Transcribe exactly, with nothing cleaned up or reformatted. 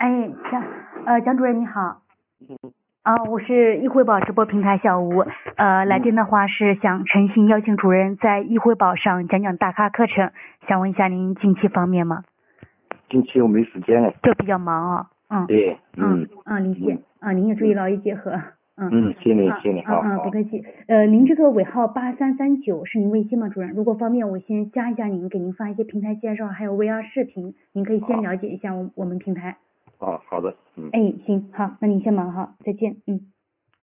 哎，蒋呃蒋主任你好。啊，我是易汇宝直播平台小吴，呃，来电的话是想诚心邀请主任在易汇宝上讲讲大咖课程，想问一下您近期方便吗？ 近期我没时间了。 就比较忙啊。嗯。 对， 嗯。嗯，理解。啊，您也注意劳逸结合。嗯。 嗯，谢谢谢谢，好。 嗯嗯，不客气。呃，您这个尾号八三三九是您微信吗，主任？如果方便，我先加一下您，给您发一些平台介绍，还有 V R 视频，您可以先了解一下我我们平台。 哦，好的。嗯。 哎，行，好，那您先忙哈，再见。嗯。